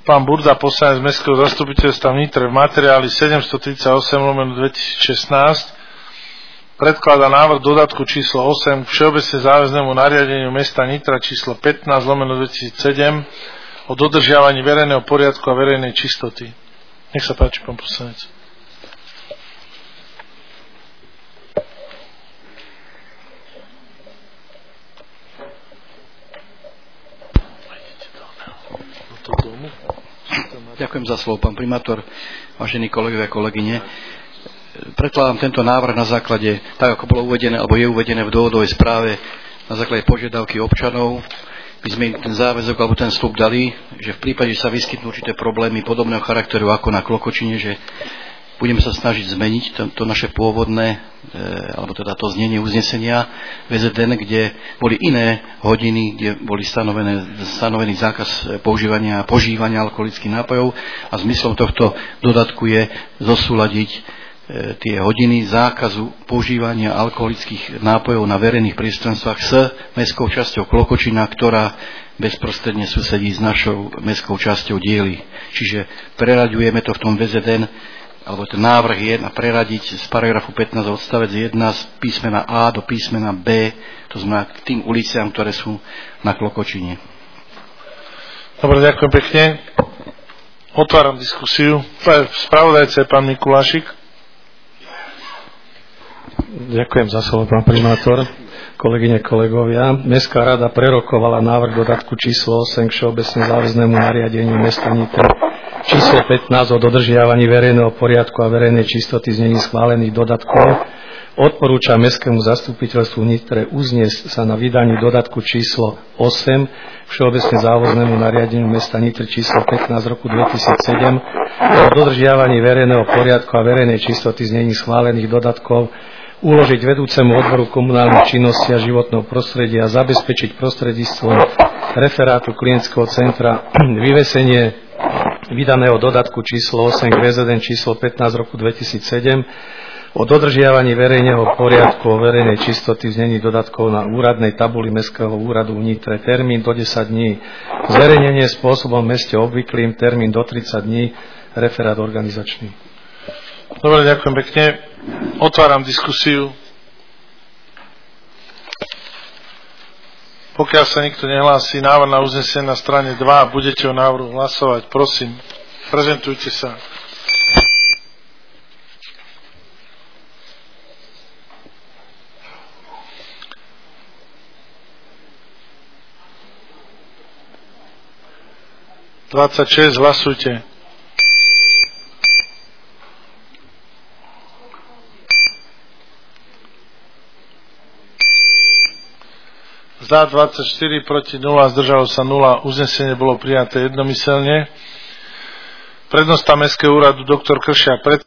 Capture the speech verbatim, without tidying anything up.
Pán Burda, poslanec Mestského zastupiteľstva v Nitre, v materiáli sedemstotridsaťosem lomeno dvetisícšestnásť predkladá návrh dodatku číslo osem k všeobecne záväznému nariadeniu mesta Nitra číslo pätnásť lomeno dvetisícsedem o dodržiavaní verejného poriadku a verejnej čistoty. Nech sa páči, pán poslanec. Ďakujem za slovo, pán primátor, vážení kolegovia a kolegyne. Predkladám tento návrh na základe, tak ako bolo uvedené, alebo je uvedené v dôvodovej správe, na základe požiadavky občanov. My sme im ten záväzok alebo ten sľub dali, že v prípade, že sa vyskytnú určité problémy podobného charakteru ako na Klokočine, že budeme sa snažiť zmeniť to, to naše pôvodné, e, alebo teda to znenie uznesenia vé zet en, kde boli iné hodiny, kde boli stanovené, stanovený zákaz používania a požívania alkoholických nápojov a zmyslom tohto dodatku je zosúladiť e, tie hodiny zákazu používania alkoholických nápojov na verejných priestranstvách s mestskou časťou Klokočina, ktorá bezprostredne susedí s našou mestskou časťou Diely. Čiže preraďujeme to v tom vé zet en, alebo ten návrh je na preradiť z paragrafu pätnásť odstavec jeden z písmena A do písmena B, to znamená k tým uliciám, ktoré sú na Klokočine. Dobre, ďakujem pekne. Otváram diskusiu. Spravodajca je pán Mikulášik. Ďakujem za slovo, pán primátor. Kolegyne, kolegovia, Mestská rada prerokovala návrh dodatku číslo osem k všeobecne záväznému nariadeniu mesta Nitra číslo pätnásť o dodržiavaní verejného poriadku a verejnej čistoty znení schválených dodatkov. Odporúča Mestskému zastupiteľstvu Nitre uzniesť sa na vydanie dodatku číslo osem k všeobecne záväznému nariadeniu mesta Nitre číslo pätnásť roku dvetisícsedem o dodržiavaní verejného poriadku a verejnej čistoty znení schválených dodatkov, uložiť vedúcemu odboru komunálnych činností a životného prostredia a zabezpečiť prostredníctvom referátu klientského centra vyvesenie vydaného dodatku číslo osem k vé zet en číslo pätnásť roku dvetisícsedem o dodržiavaní verejného poriadku o verejnej čistoty v znení dodatkov na úradnej tabuli Mestského úradu v Nitre. Termín do desať dní. Zverejnenie spôsobom v meste obvyklým. Termín do tridsať dní. Referát organizačný. Dobre, ďakujem pekne. Otváram diskusiu. Pokiaľ sa nikto nehlási, návrh na uznesenie na strane dva, budete o návrhu hlasovať. Prosím, prezentujte sa. dvadsaťšesť, hlasujte. Za dvadsaťštyri, proti nula, zdržalo sa nula. Uznesenie bolo prijaté jednomyselne. Prednosta Mestského úradu doktor Kršia